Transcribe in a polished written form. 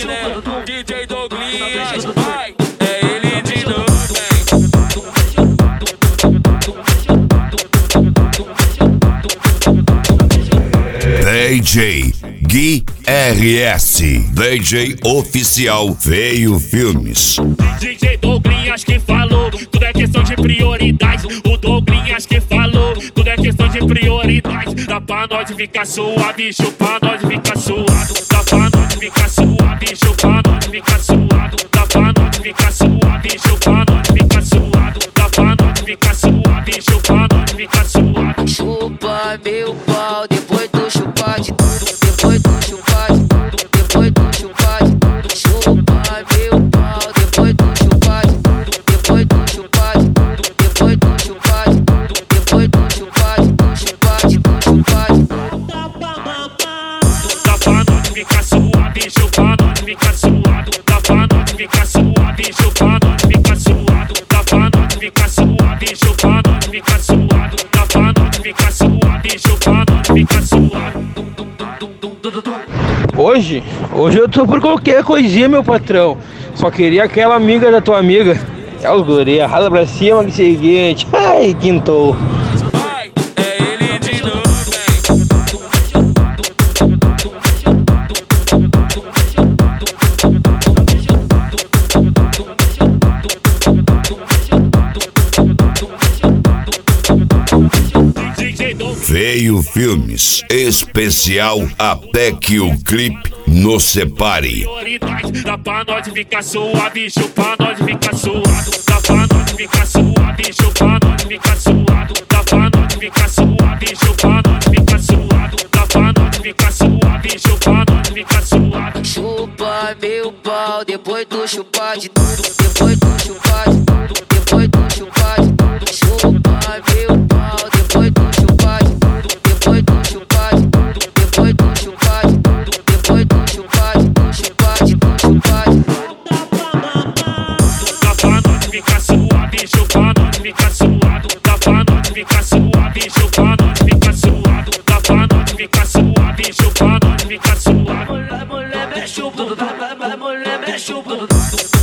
Douglas, né? DJ Douglas, vai, é ele de novo, DJ Gui RS, DJ oficial Veio Filmes. DJ Douglas que falou, tudo é questão de prioridade. O Douglas que falou, tudo é questão de prioridade. Dá pra nós ficar suave, chupa nós ficar suado. Dá pra nós ficar suave, chupa nós ficar suado. Dá pra nós ficar suave, chupa nós ficar suado. Dá pra nós ficar suave, chupa nós ficar suado. Chupa meu pau, depois tu chupar de tudo. Depois tu chupar de tudo. Depois tu chupar de tudo. Chupa meu pau, depois tu chupar de tudo. Depois tu chupar de tudo. Depois tu chupar de tudo. Depois tu chupar de tudo. Chupar de tudo, chupar de tudo. Dá pra nós ficar suave, chupa nós ficar suado. Dá pra nós ficar suave, chupa nós ficar suado. Dá pra nós ficar suave, chupa nós ficar suado. Dá pra nós ficar suave, chupa nós ficar suado. Hoje eu tô por qualquer coisinha, meu patrão. Só queria aquela amiga da tua amiga. É os guria, rala pra cima que é o seguinte. Ai, quintou. vai, é ele de novo, DJ Douglas. Veio Filmes, especial até que o clipe nos separe. Prioridade. Dá pra nós ficar suave, chupa nós ficar suado. Dá pra nós ficar suave, chupa nós ficar suado. Dá pra nós ficar suave, chupa nós ficar suado. Dá pra nós ficar suave, chupa nós ficar suado. Chupa meu pau, depois tu chupar de tudo. Depois tu chupar de tudo. Depois tu chupar de tudo. Chupa meu pau, depois tu chupar de tudo. Depois tu chupar de tudo. Depois tu chupar de tudo. Depois tu chupar de tudo. Chupar de tudo, chupar de tudo. Dá pra nós ficar suave, chupa nós ficar suado. Dá pra nós ficar suave, chupa nós ficar suado. Dá pra nós ficar suave, chupa nós ficar suado. mulher mexe o bumbum, mulher mexe o bumbum.